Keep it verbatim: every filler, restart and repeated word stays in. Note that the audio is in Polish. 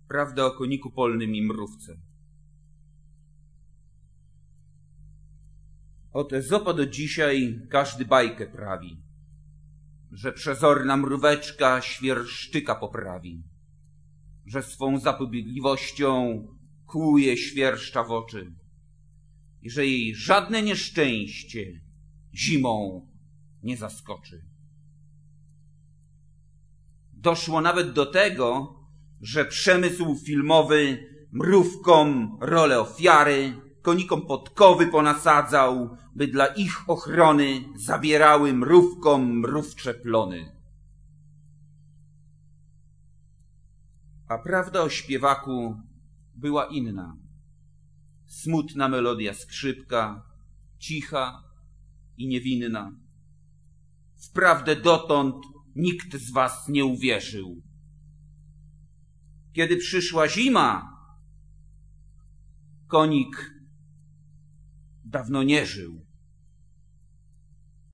Prawda o koniku polnym i mrówce. Od Ezopa do dzisiaj każdy bajkę prawi, że przezorna mróweczka świerszczyka poprawi, że swą zapobiegliwością kłuje świerszcza w oczy i że jej żadne nieszczęście zimą nie zaskoczy. Doszło nawet do tego, że przemysł filmowy mrówkom rolę ofiary, konikom podkowy ponasadzał, by dla ich ochrony zabierały mrówkom mrówcze plony. A prawda o śpiewaku była inna. Smutna melodia skrzypka, cicha i niewinna. Wprawdę dotąd nikt z was nie uwierzył. Kiedy przyszła zima, konik dawno nie żył.